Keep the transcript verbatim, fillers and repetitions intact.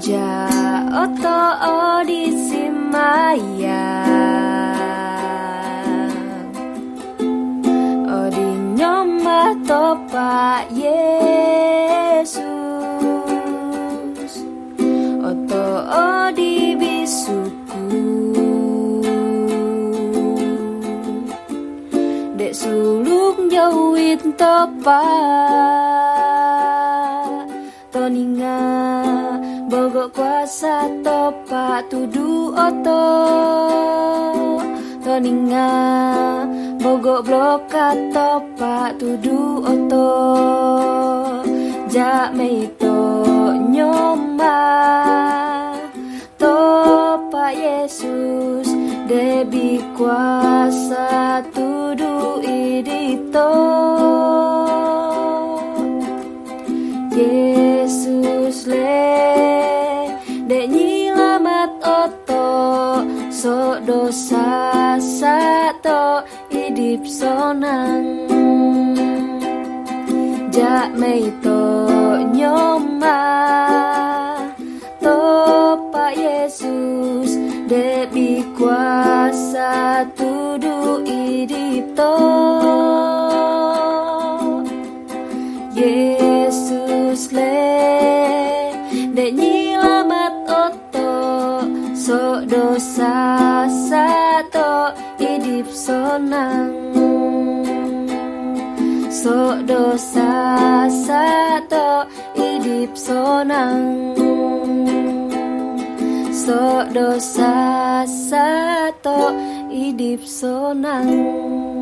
Ja oto odisi maya Odi nyoma topa Yesus Oto odi bisuku Dek suluk jauhin topa Toninga Bogo kuasa topa tudu oto Toninga Bogo bloka topa tudu oto Jak meito nyoma Topa Yesus Debi kuasa tudu idito Yesus le Dek nyilamat oto Sok dosa sato Idip sonang Jak meito nyoma Topa Yesus Debi kuasa tudu idipto Yesus le Dek nyilamat oto Sok dosa sato Idip sonang Sok dosa sato Idip sonang Sok dosa sato Idip sonang